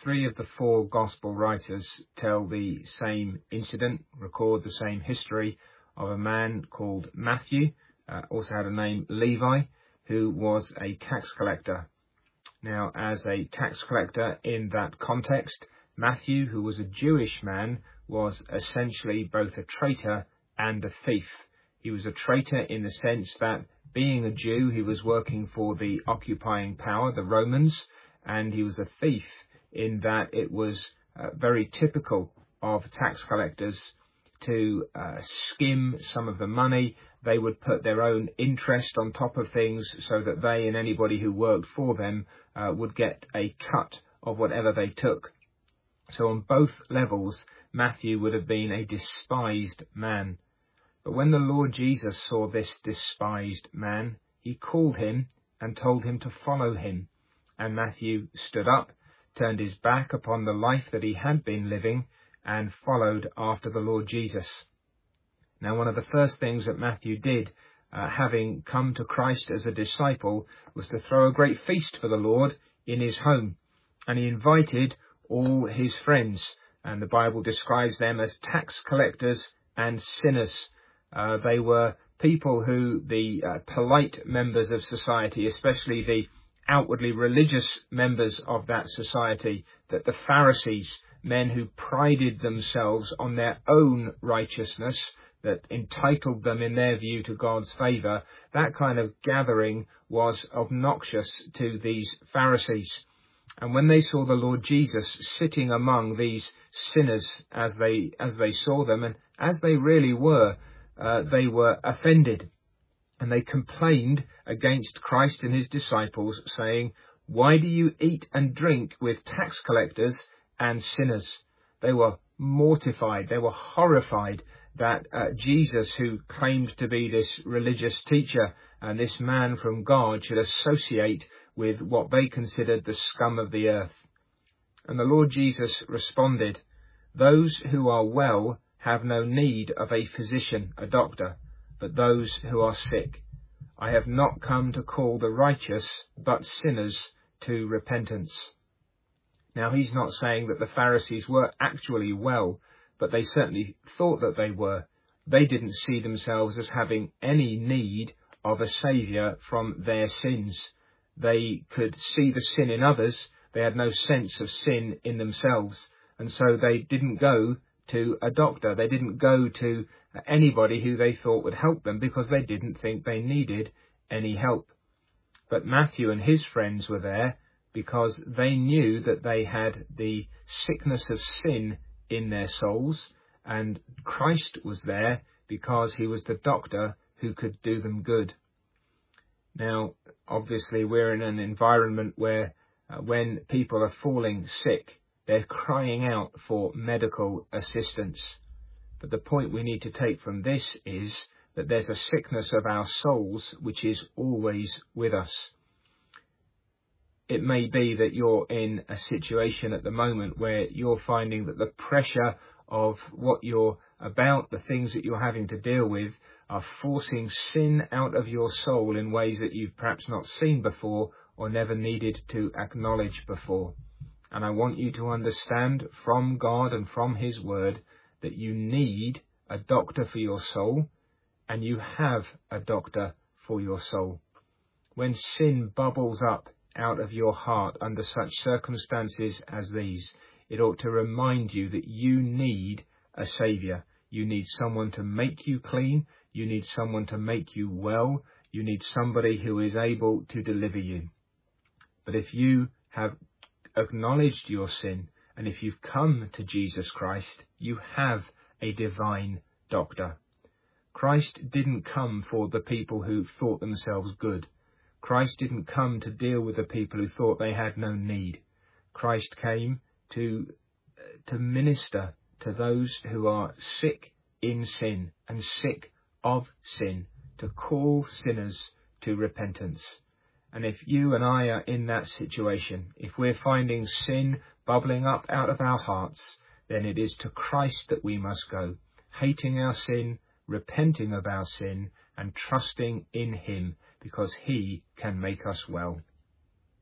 Three of the four gospel writers tell the same incident, record the same history of a man called Matthew, also had a name Levi, who was a tax collector. Now, as a tax collector in that context, Matthew, who was a Jewish man, was essentially both a traitor and a thief. He was a traitor in the sense that, being a Jew, he was working for the occupying power, the Romans, and he was a thief in that it was very typical of tax collectors to skim some of the money. They would put their own interest on top of things so that they and anybody who worked for them would get a cut of whatever they took. So on both levels, Matthew would have been a despised man. But when the Lord Jesus saw this despised man, he called him and told him to follow him. And Matthew stood up, turned his back upon the life that he had been living, and followed after the Lord Jesus. Now, one of the first things that Matthew did, having come to Christ as a disciple, was to throw a great feast for the Lord in his home. And he invited all his friends, and the Bible describes them as tax collectors and sinners. They were people who the polite members of society, especially the outwardly religious members of that society, that the Pharisees, men who prided themselves on their own righteousness, that entitled them in their view to God's favour, that kind of gathering was obnoxious to these Pharisees. And when they saw the Lord Jesus sitting among these sinners as they saw them, and as they really were, they were offended. And they complained against Christ and his disciples, saying, "Why do you eat and drink with tax collectors and sinners?" They were mortified. They were horrified that Jesus, who claimed to be this religious teacher and this man from God, should associate with what they considered the scum of the earth. And the Lord Jesus responded, "Those who are well have no need of a physician, a doctor, but those who are sick. I have not come to call the righteous, but sinners to repentance." Now, he's not saying that the Pharisees were actually well, but they certainly thought that they were. They didn't see themselves as having any need of a saviour from their sins. They could see the sin in others. They had no sense of sin in themselves. And so they didn't go to a doctor. They didn't go to anybody who they thought would help them because they didn't think they needed any help. But Matthew and his friends were there because they knew that they had the sickness of sin in their souls, and Christ was there because he was the doctor who could do them good. Now, obviously, we're in an environment where when people are falling sick, they're crying out for medical assistance. But the point we need to take from this is that there's a sickness of our souls which is always with us. It may be that you're in a situation at the moment where you're finding that the pressure of what you're about, the things that you're having to deal with, are forcing sin out of your soul in ways that you've perhaps not seen before or never needed to acknowledge before. And I want you to understand from God and from his word that you need a doctor for your soul, and you have a doctor for your soul. When sin bubbles up out of your heart under such circumstances as these, it ought to remind you that you need a saviour. You need someone to make you clean. You need someone to make you well. You need somebody who is able to deliver you. But if you have acknowledged your sin, and if you've come to Jesus Christ, you have a divine doctor. Christ didn't come for the people who thought themselves good. Christ didn't come to deal with the people who thought they had no need. Christ came to minister to those who are sick in sin and sick of sin, to call sinners to repentance. And if you and I are in that situation, if we're finding sin bubbling up out of our hearts, then it is to Christ that we must go, hating our sin, repenting of our sin, and trusting in him, because he can make us well.